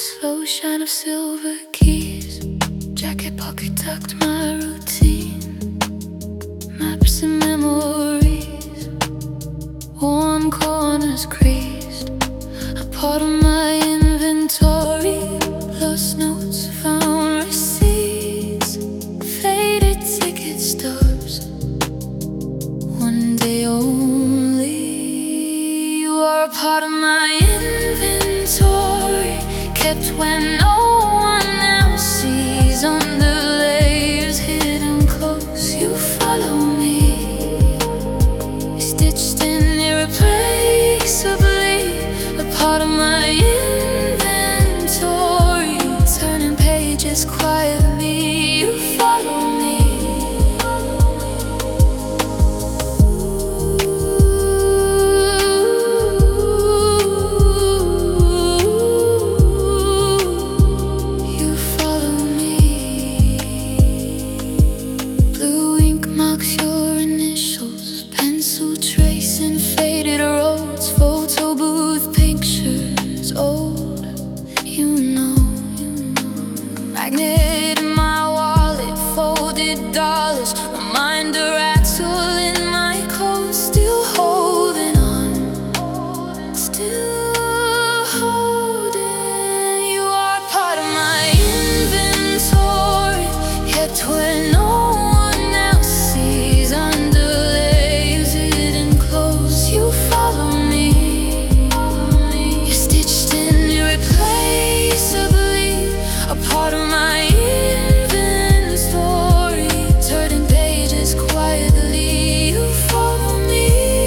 slow shine of silver keys. Jacket pocket tucked my routine. Maps and memories, worn corners creased. A part of my inventory, lost notes, found receipts, faded ticket stubs. One day only, you are a part of my inventory, kept when no one else sees. Under layers hidden close, you follow me, stitched in irreplaceably. A part of my inventory, turning pages quietly. You follow me. You follow me. Blue ink marks your initials, pencil tracing faded roads, photo booth pictures old. You know, magnet in my wallet, folded dollars, reminder rattle in my coat. Still holding on, still holding. You are part of my inventory, kept when no one else sees. Under layers hidden close, you follow me. You're stitched in irreplaceably. A part of my inventory, turning pages quietly. You follow me.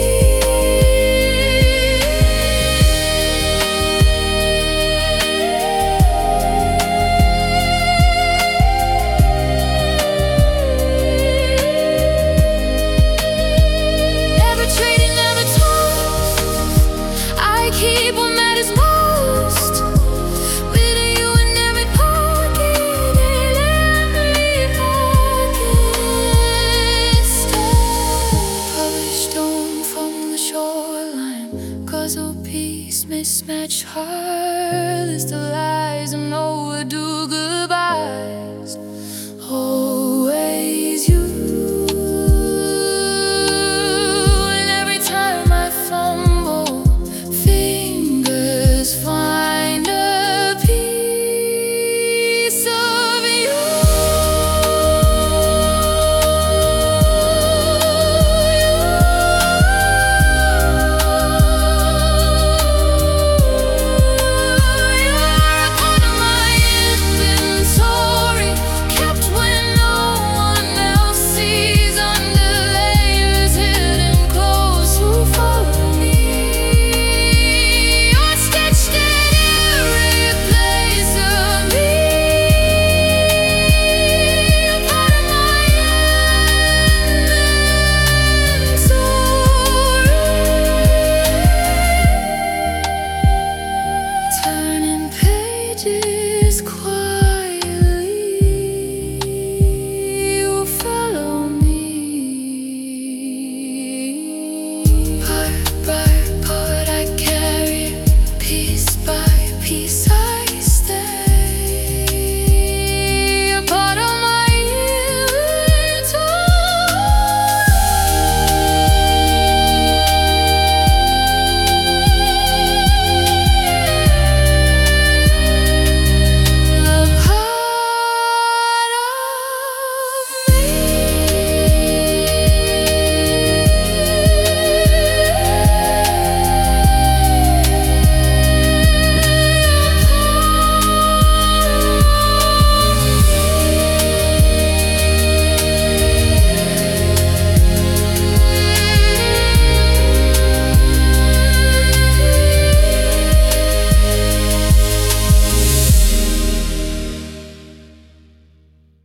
Never trading, never tossed. I keep what matters most. With you in every pocket, in every pocket. Polished stone from the shoreline, guzzle piece, mismatched heartless. The lies and overdue goodbyes. Always you. And every time I fumble, fingers find a piece of you. You are a part of my inventory, kept when no one else sees. Under layers hidden close, you follow me. You're stitched in irreplaceably. A part of my inventory, turning pages